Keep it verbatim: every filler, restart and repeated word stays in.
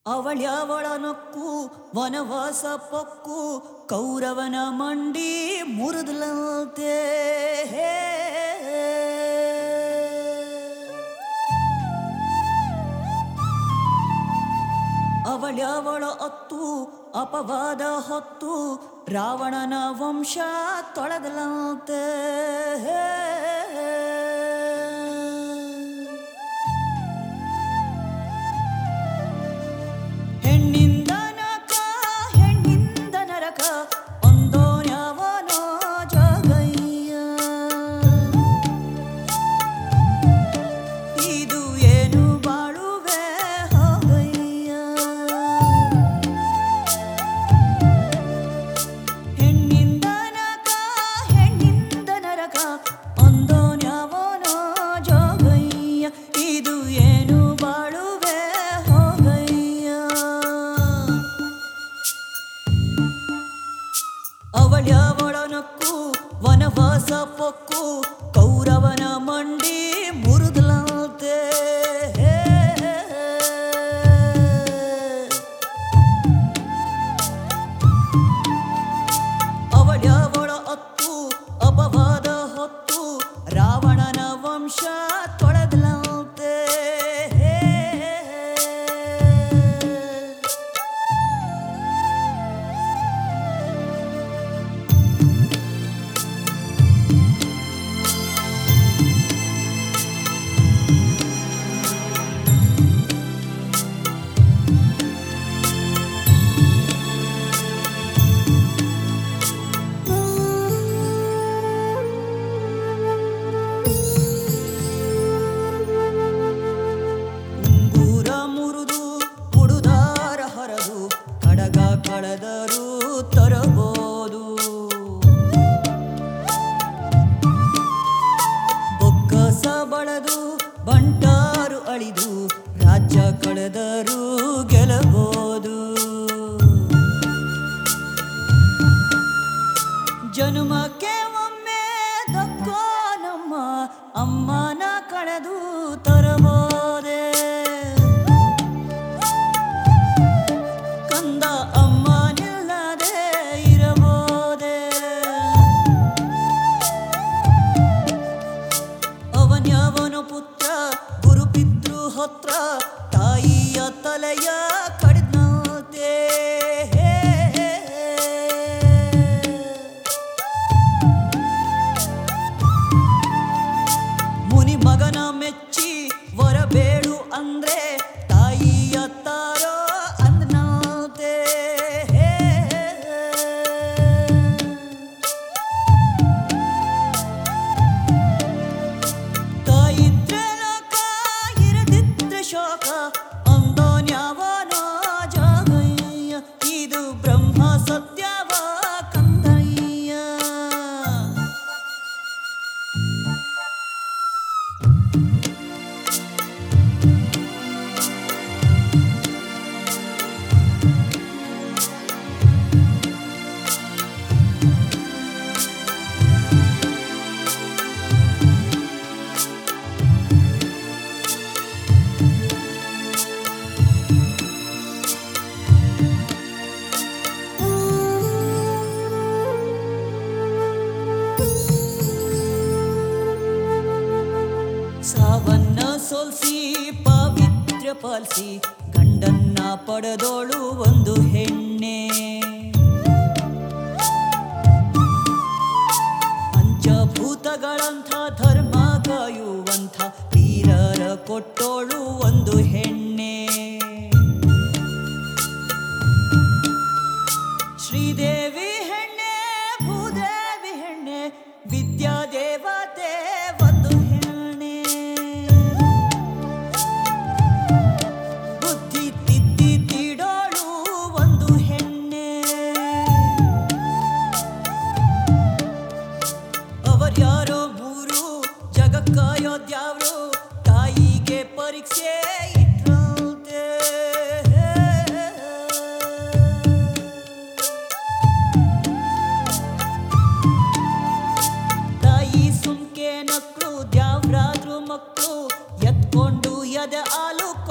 ಅವಳ್ಯಾವಳ ನಕ್ಕು ವನವಾಸ ಪಕ್ಕು ಕೌರವನ ಮಂಡಿ ಮುರಿದಲಂತೆ. ಅವಳ್ಯಾವಳ ಅತ್ತು ಅಪವಾದ ಹೊತ್ತು ರಾವಣನ ವಂಶ ತೊಳೆದಲಂತೆ. ಹೆಣ್ಣಿಂದ ನಕ ಹೆಣ್ಣಿಂದ ನರಕ ಒಂದೋನ್ಯಾವನೋ ಜಗಯ್ಯ. ಇದು ಏನು ಬಾಳುವೆ ಹೋಗಯ್ಯ. ಹೆಣ್ಣಿಂದ ನಕ ಹೆಣ್ಣಿಂದ ನರಕ ಒಂದೋನ್ಯಾವನೋ ಜಗಯ್ಯ. ಇದು ಏನು ಬಾಳುವೆ ಹೋಗಯ್ಯ. ಅವಳ್ಯಾವಳ ನಕ್ಕು ವನವಾಸ ಪಕ್ಕು ಕೌರವನ ಮಂಡಿ ಮುರಿದಲಂತೆ. ಅವಳ್ಯಾವಳ ಅತ್ತು ಅಪವಾದ ಹೊತ್ತು ರಾವಣನ ವಂಶ ತೊಳೆದಲಂತೆ. ಉಂಗುರ ಮುರಿದು ಕುಡುದಾರ ಹರದು ಕಡಗ ಕಳೆದರೂ ತರಬಹುದು. ಬೊಕ್ಕಸ ಬಳದು ಬಂಟಾರು ಅಳಿದು ರಾಜ್ಯ ಕಳೆದರೂ ಗೆಲ್ಲಬಹುದು. ಜನುಮಕ್ಕೆ ಒಮ್ಮೆ ದಕ್ಕೋ ನಮ್ಮ ಅಮ್ಮನ ಕಳೆದು ತರಬೋದೆ. ಕಂದ ಅಮ್ಮನಿಲ್ಲದೆ ಇರಬೋದೆ. ಅವನ್ಯವನ ಪುತ್ರ ಗುರುಪಿತೃ ಹೊತ್ರ ತಾಯಿಯ ತಲೆಯ ಕಡಿದಂತೆ. ಮುನಿ ಮಗನ ಮೆಚ್ಚಿ ವರ ಬೇಡು ಅಂದ್ರೆ ತಾಯಿಯ ತಾರೋ ಅಂದನಂತೆ. ತಾಯಿದ್ರೆ ಲೋಕ ಇರದಿದ್ರೆ ಶೋಕ ಅಂದೋನ್ಯಾವನೋ ಜಗಯ್ಯ. ಇದು ಬ್ರಹ್ಮ ಸತ್ಯವ ಕಂದಯ್ಯ. ಸಾವನ್ನ ಸೋಲ್ಸಿ ಪಾವಿತ್ರ್ಯ ಪಾಲಿಸಿ ಗಂಡನ್ನ ಪಡೆದೋಳು ಒಂದು ಹೆಣ್ಣೆ. ಪಂಚಭೂತಗಳಂಥ ಧರ್ಮ ಕಾಯುವಂಥ ವೀರರ ಕೊಟ್ಟೋಳು ಒಂದು ಹೆಣ್ಣೆ. ಶ್ರೀದೇವಿ ಹೆಣ್ಣೆ ಭೂದೇವಿ ಹೆಣ್ಣೆ ವಿದ್ಯಾದೇವತೆ ಒಂದು ಹೆಣ್ಣೆ. ಬುದ್ಧಿ ತಿದ್ದಿ ತೀಡೋಳು ಒಂದು ಹೆಣ್ಣೆ. ಅವರ್ಯಾರೋ ಮೂರು ಜಗಕ್ಕಾಯೋದ್ಯಾವ್ರು ತಾಯಿಗೆ ಪರೀಕ್ಷೆ ಇಟ್ರಂತೆ. ತಾಯಿ ಸುಮ್ಕೆ ನಕ್ಳು ದ್ಯಾವ್ರಾದ್ರು ಮಕ್ಕಳು ಎತ್ಕೊಂಡು ಎದೆ ಹಾಲು